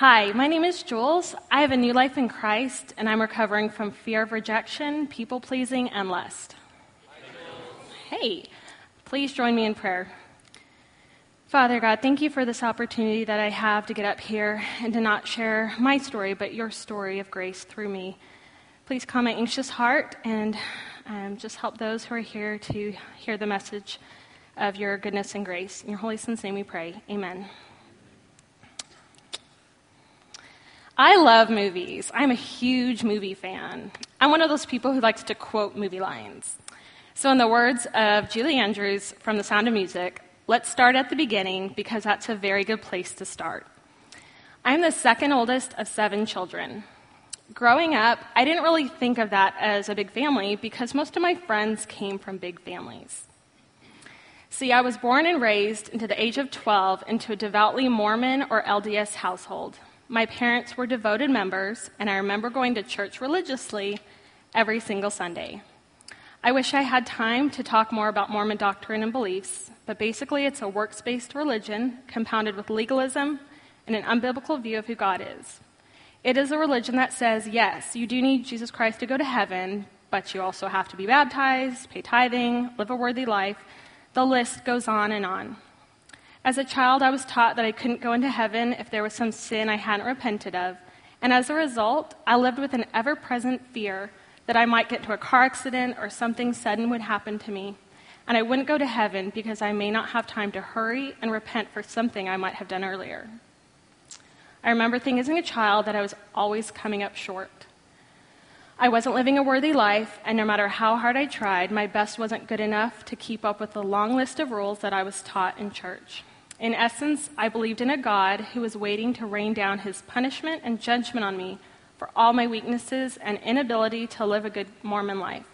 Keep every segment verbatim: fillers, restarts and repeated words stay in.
Hi, my name is Jules. I have a new life in Christ, and I'm recovering from fear of rejection, people-pleasing, and lust. Hey, please join me in prayer. Father God, thank you for this opportunity that I have to get up here and to not share my story, but your story of grace through me. Please calm my anxious heart and um, just help those who are here to hear the message of your goodness and grace. In your Holy Son's name we pray. Amen. I love movies. I'm a huge movie fan. I'm one of those people who likes to quote movie lines. So in the words of Julie Andrews from The Sound of Music, let's start at the beginning because that's a very good place to start. I'm the second oldest of seven children. Growing up, I didn't really think of that as a big family because most of my friends came from big families. See, I was born and raised into the age of twelve into a devoutly Mormon or L D S household. My parents were devoted members, and I remember going to church religiously every single Sunday. I wish I had time to talk more about Mormon doctrine and beliefs, but basically it's a works-based religion compounded with legalism and an unbiblical view of who God is. It is a religion that says, yes, you do need Jesus Christ to go to heaven, but you also have to be baptized, pay tithing, live a worthy life. The list goes on and on. As a child, I was taught that I couldn't go into heaven if there was some sin I hadn't repented of, and as a result, I lived with an ever-present fear that I might get into a car accident or something sudden would happen to me, and I wouldn't go to heaven because I may not have time to hurry and repent for something I might have done earlier. I remember thinking as a child that I was always coming up short. I wasn't living a worthy life, and no matter how hard I tried, my best wasn't good enough to keep up with the long list of rules that I was taught in church. In essence, I believed in a God who was waiting to rain down his punishment and judgment on me for all my weaknesses and inability to live a good Mormon life.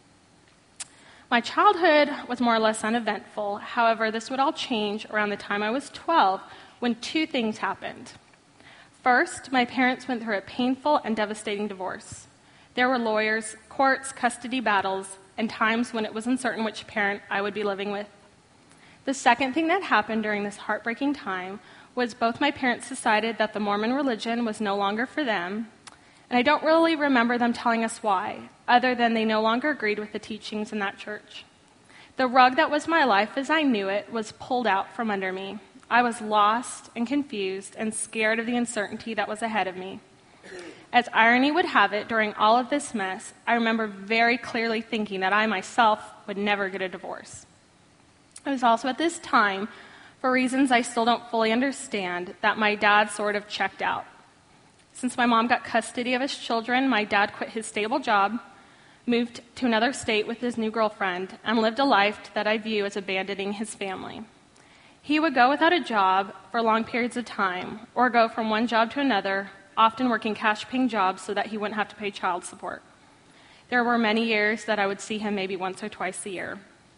My childhood was more or less uneventful. However, this would all change around the time I was twelve when two things happened. First, my parents went through a painful and devastating divorce. There were lawyers, courts, custody battles, and times when it was uncertain which parent I would be living with. The second thing that happened during this heartbreaking time was both my parents decided that the Mormon religion was no longer for them, and I don't really remember them telling us why, other than they no longer agreed with the teachings in that church. The rug that was my life as I knew it was pulled out from under me. I was lost and confused and scared of the uncertainty that was ahead of me. As irony would have it, during all of this mess, I remember very clearly thinking that I myself would never get a divorce. It was also at this time, for reasons I still don't fully understand, that my dad sort of checked out. Since my mom got custody of his children, my dad quit his stable job, moved to another state with his new girlfriend, and lived a life that I view as abandoning his family. He would go without a job for long periods of time, or go from one job to another, often working cash-paying jobs so that he wouldn't have to pay child support. There were many years that I would see him maybe once or twice a year.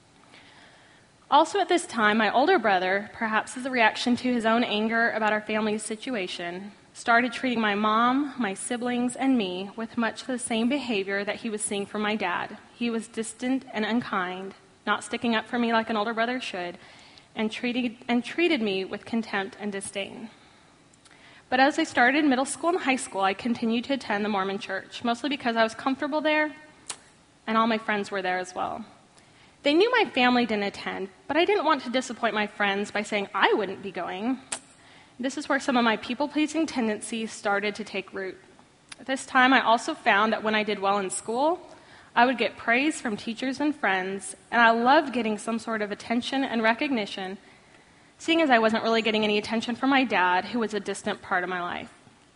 Also at this time, my older brother, perhaps as a reaction to his own anger about our family's situation, started treating my mom, my siblings, and me with much the same behavior that he was seeing from my dad. He was distant and unkind, not sticking up for me like an older brother should, and treated, and treated me with contempt and disdain. But as I started middle school and high school, I continued to attend the Mormon church, mostly because I was comfortable there, and all my friends were there as well. They knew my family didn't attend, but I didn't want to disappoint my friends by saying I wouldn't be going. This is where some of my people-pleasing tendencies started to take root. At this time, I also found that when I did well in school, I would get praise from teachers and friends, and I loved getting some sort of attention and recognition, seeing as I wasn't really getting any attention from my dad, who was a distant part of my life.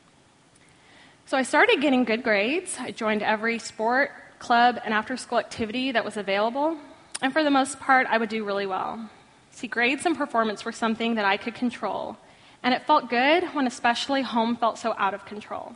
So I started getting good grades. I joined every sport, club, and after-school activity that was available. And for the most part, I would do really well. See, grades and performance were something that I could control, and it felt good when especially home felt so out of control.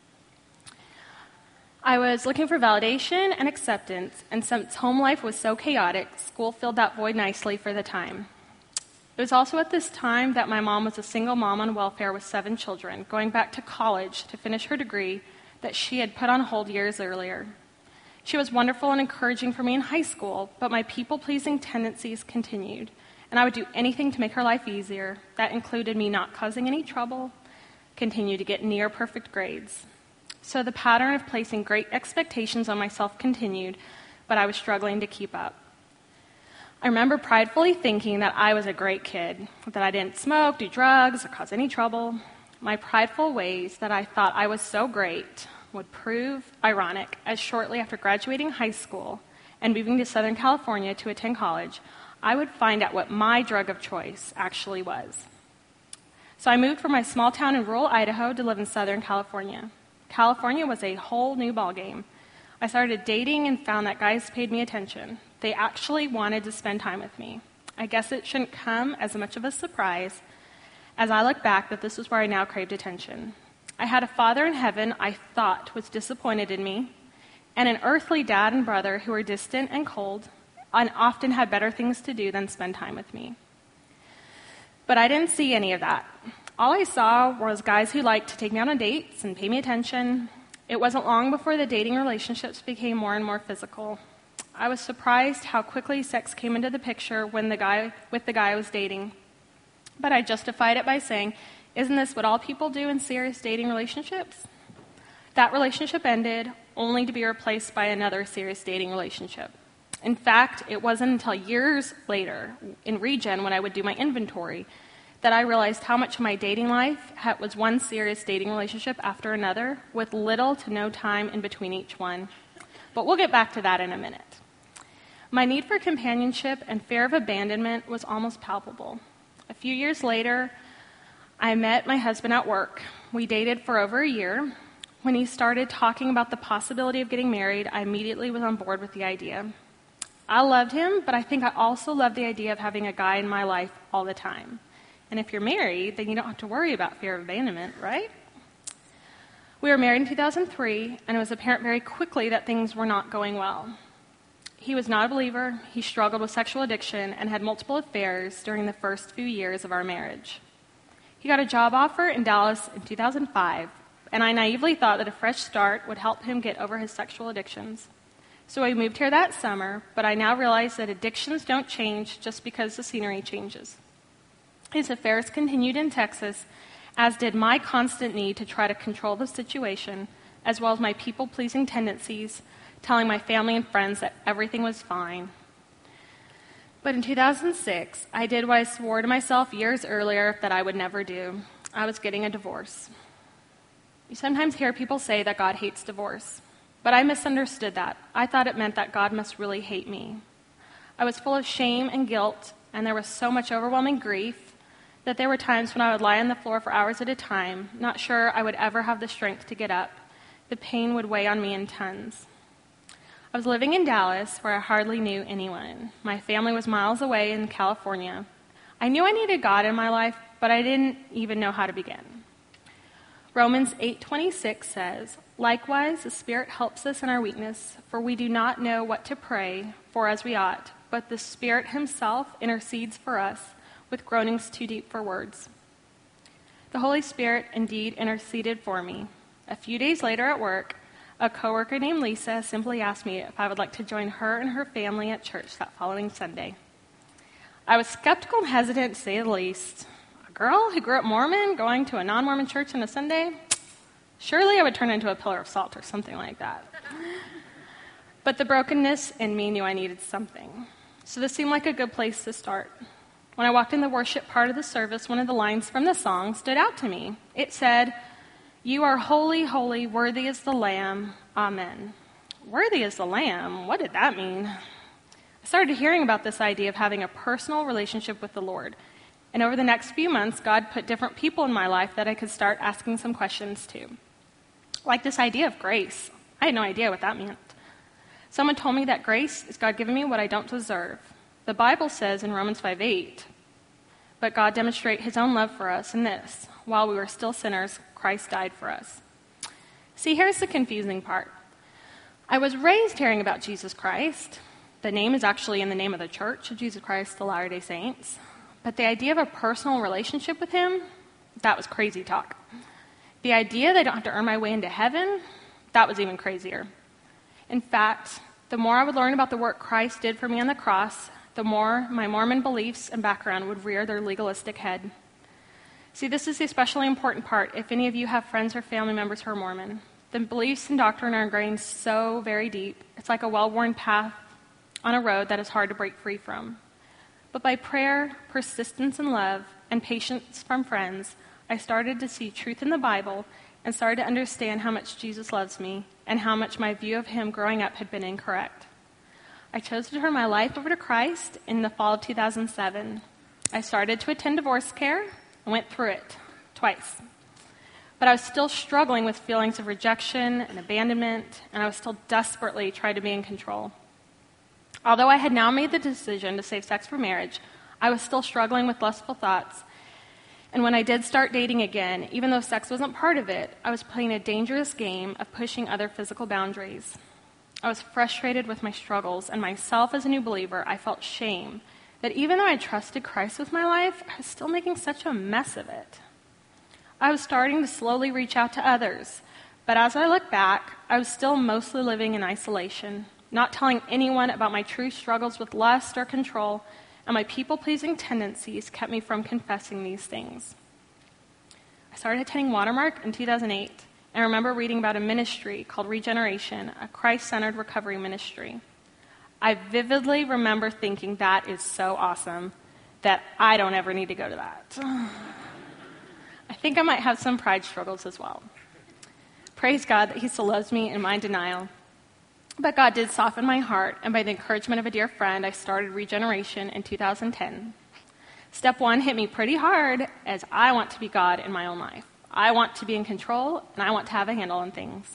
I was looking for validation and acceptance, and since home life was so chaotic, school filled that void nicely for the time. It was also at this time that my mom was a single mom on welfare with seven children, going back to college to finish her degree that she had put on hold years earlier. She was wonderful and encouraging for me in high school, but my people-pleasing tendencies continued, and I would do anything to make her life easier. That included me not causing any trouble, continue to get near perfect grades. So the pattern of placing great expectations on myself continued, but I was struggling to keep up. I remember pridefully thinking that I was a great kid, that I didn't smoke, do drugs, or cause any trouble. My prideful ways that I thought I was so great would prove ironic, as shortly after graduating high school and moving to Southern California to attend college, I would find out what my drug of choice actually was. So I moved from my small town in rural Idaho to live in Southern California. California was a whole new ballgame. I started dating and found that guys paid me attention. They actually wanted to spend time with me. I guess it shouldn't come as much of a surprise as I look back that this is where I now craved attention. I had a father in heaven I thought was disappointed in me, and an earthly dad and brother who were distant and cold and often had better things to do than spend time with me. But I didn't see any of that. All I saw was guys who liked to take me out on dates and pay me attention. It wasn't long before the dating relationships became more and more physical. I was surprised how quickly sex came into the picture when the guy with the guy I was dating. But I justified it by saying, isn't this what all people do in serious dating relationships? That relationship ended, only to be replaced by another serious dating relationship. In fact, it wasn't until years later, in Regen, when I would do my inventory, that I realized how much of my dating life was one serious dating relationship after another, with little to no time in between each one. But we'll get back to that in a minute. My need for companionship and fear of abandonment was almost palpable. A few years later, I met my husband at work. We dated for over a year. When he started talking about the possibility of getting married, I immediately was on board with the idea. I loved him, but I think I also loved the idea of having a guy in my life all the time. And if you're married, then you don't have to worry about fear of abandonment, right? We were married in two thousand three, and it was apparent very quickly that things were not going well. He was not a believer, he struggled with sexual addiction, and had multiple affairs during the first few years of our marriage. He got a job offer in Dallas in two thousand five, and I naively thought that a fresh start would help him get over his sexual addictions. So we moved here that summer, but I now realize that addictions don't change just because the scenery changes. His affairs continued in Texas, as did my constant need to try to control the situation, as well as my people-pleasing tendencies, telling my family and friends that everything was fine. But in two thousand six, I did what I swore to myself years earlier that I would never do. I was getting a divorce. You sometimes hear people say that God hates divorce, but I misunderstood that. I thought it meant that God must really hate me. I was full of shame and guilt, and there was so much overwhelming grief that there were times when I would lie on the floor for hours at a time, not sure I would ever have the strength to get up. The pain would weigh on me in tons. I was living in Dallas, where I hardly knew anyone. My family was miles away in California. I knew I needed God in my life, but I didn't even know how to begin. Romans eight twenty-six says, "Likewise, the Spirit helps us in our weakness, for we do not know what to pray for as we ought, but the Spirit himself intercedes for us with groanings too deep for words." The Holy Spirit indeed interceded for me. A few days later at work, a coworker named Lisa simply asked me if I would like to join her and her family at church that following Sunday. I was skeptical and hesitant, to say the least. A girl who grew up Mormon going to a non-Mormon church on a Sunday? Surely I would turn into a pillar of salt or something like that. But the brokenness in me knew I needed something. So this seemed like a good place to start. When I walked in the worship part of the service, one of the lines from the song stood out to me. It said, "You are holy, holy, worthy is the Lamb. Amen." Worthy is the Lamb? What did that mean? I started hearing about this idea of having a personal relationship with the Lord. And over the next few months, God put different people in my life that I could start asking some questions to. Like this idea of grace. I had no idea what that meant. Someone told me that grace is God giving me what I don't deserve. The Bible says in Romans five eight, "But God demonstrated his own love for us in this: while we were still sinners, Christ died for us." See, here's the confusing part. I was raised hearing about Jesus Christ. The name is actually in the name of the Church of Jesus Christ, the Latter-day Saints. But the idea of a personal relationship with him, that was crazy talk. The idea that I don't have to earn my way into heaven, that was even crazier. In fact, the more I would learn about the work Christ did for me on the cross, the more my Mormon beliefs and background would rear their legalistic head. See, this is the especially important part if any of you have friends or family members who are Mormon. The beliefs and doctrine are ingrained so very deep. It's like a well-worn path on a road that is hard to break free from. But by prayer, persistence in love, and patience from friends, I started to see truth in the Bible and started to understand how much Jesus loves me and how much my view of him growing up had been incorrect. I chose to turn my life over to Christ in the fall of two thousand seven. I started to attend divorce care and went through it twice. But I was still struggling with feelings of rejection and abandonment, and I was still desperately trying to be in control. Although I had now made the decision to save sex for marriage, I was still struggling with lustful thoughts. And when I did start dating again, even though sex wasn't part of it, I was playing a dangerous game of pushing other physical boundaries. I was frustrated with my struggles, and myself as a new believer, I felt shame that even though I trusted Christ with my life, I was still making such a mess of it. I was starting to slowly reach out to others, but as I look back, I was still mostly living in isolation, not telling anyone about my true struggles with lust or control, and my people-pleasing tendencies kept me from confessing these things. I started attending Watermark in two thousand eight, and I remember reading about a ministry called Regeneration, a Christ-centered recovery ministry. I vividly remember thinking, that is so awesome, that I don't ever need to go to that. I think I might have some pride struggles as well. Praise God that he still loves me in my denial. But God did soften my heart, and by the encouragement of a dear friend, I started Regeneration in two thousand ten. Step one hit me pretty hard, as I want to be God in my own life. I want to be in control, and I want to have a handle on things.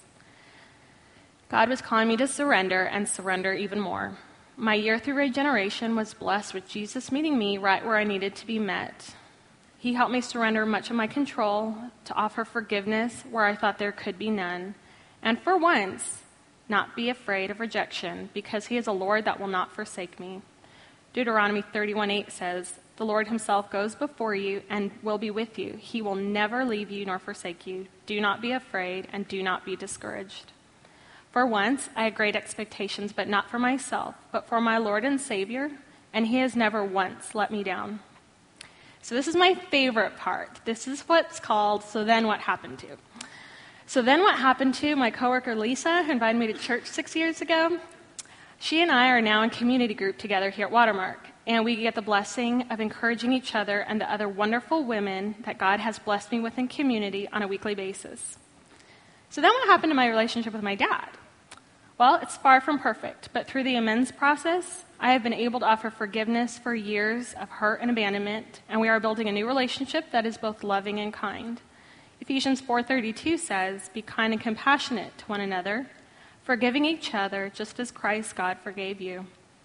God was calling me to surrender and surrender even more. My year through Regeneration was blessed with Jesus meeting me right where I needed to be met. He helped me surrender much of my control, to offer forgiveness where I thought there could be none, and for once, not be afraid of rejection, because he is a Lord that will not forsake me. Deuteronomy thirty-one eight says, "The Lord himself goes before you and will be with you. He will never leave you nor forsake you. Do not be afraid and do not be discouraged." For once, I had great expectations, but not for myself, but for my Lord and Savior, and he has never once let me down. So this is my favorite part. This is what's called, so then what happened to? So then what happened to my coworker Lisa, who invited me to church six years ago? She and I are now in community group together here at Watermark, and we get the blessing of encouraging each other and the other wonderful women that God has blessed me with in community on a weekly basis. So then what happened to my relationship with my dad? Well, it's far from perfect, but through the amends process, I have been able to offer forgiveness for years of hurt and abandonment, and we are building a new relationship that is both loving and kind. Ephesians four thirty-two says, "Be kind and compassionate to one another, forgiving each other just as Christ God forgave you."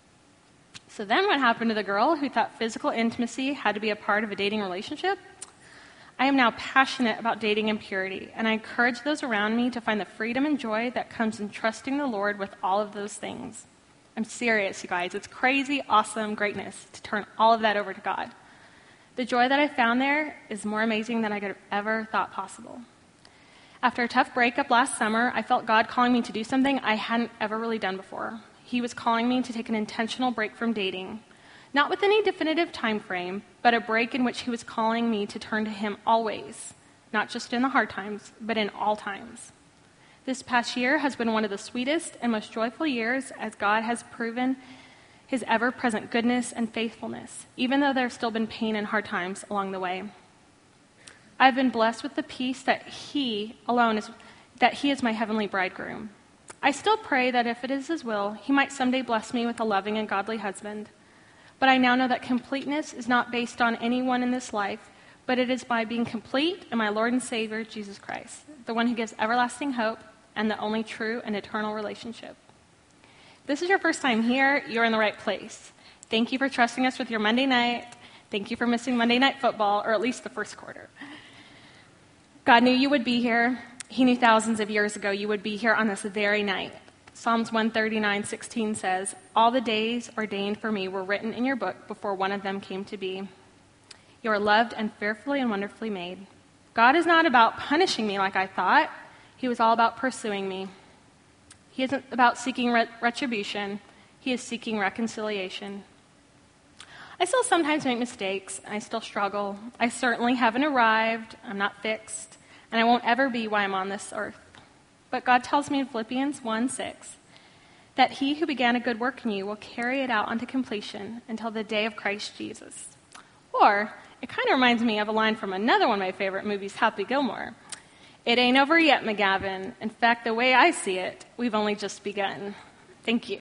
So then what happened to the girl who thought physical intimacy had to be a part of a dating relationship? I am now passionate about dating and purity, and I encourage those around me to find the freedom and joy that comes in trusting the Lord with all of those things. I'm serious, you guys. It's crazy, awesome greatness to turn all of that over to God. The joy that I found there is more amazing than I could have ever thought possible. After a tough breakup last summer, I felt God calling me to do something I hadn't ever really done before. He was calling me to take an intentional break from dating. Not with any definitive time frame, but a break in which he was calling me to turn to him always, not just in the hard times, but in all times. This past year has been one of the sweetest and most joyful years as God has proven his ever-present goodness and faithfulness, even though there's still been pain and hard times along the way. I've been blessed with the peace that he alone is, that he is my heavenly bridegroom. I still pray that if it is his will, he might someday bless me with a loving and godly husband. But I now know that completeness is not based on anyone in this life, but it is by being complete in my Lord and Savior, Jesus Christ, the one who gives everlasting hope and the only true and eternal relationship. If this is your first time here, you're in the right place. Thank you for trusting us with your Monday night. Thank you for missing Monday Night Football, or at least the first quarter. God knew you would be here. He knew thousands of years ago you would be here on this very night. Psalms one thirty-nine sixteen says, "All the days ordained for me were written in your book before one of them came to be." You are loved and fearfully and wonderfully made. God is not about punishing me like I thought. He was all about pursuing me. He isn't about seeking ret- retribution. He is seeking reconciliation. I still sometimes make mistakes. I still struggle. I certainly haven't arrived. I'm not fixed. And I won't ever be while I'm on this earth. But God tells me in Philippians one six that he who began a good work in you will carry it out unto completion until the day of Christ Jesus. Or, it kind of reminds me of a line from another one of my favorite movies, Happy Gilmore. It ain't over yet, McGavin. In fact, the way I see it, we've only just begun. Thank you.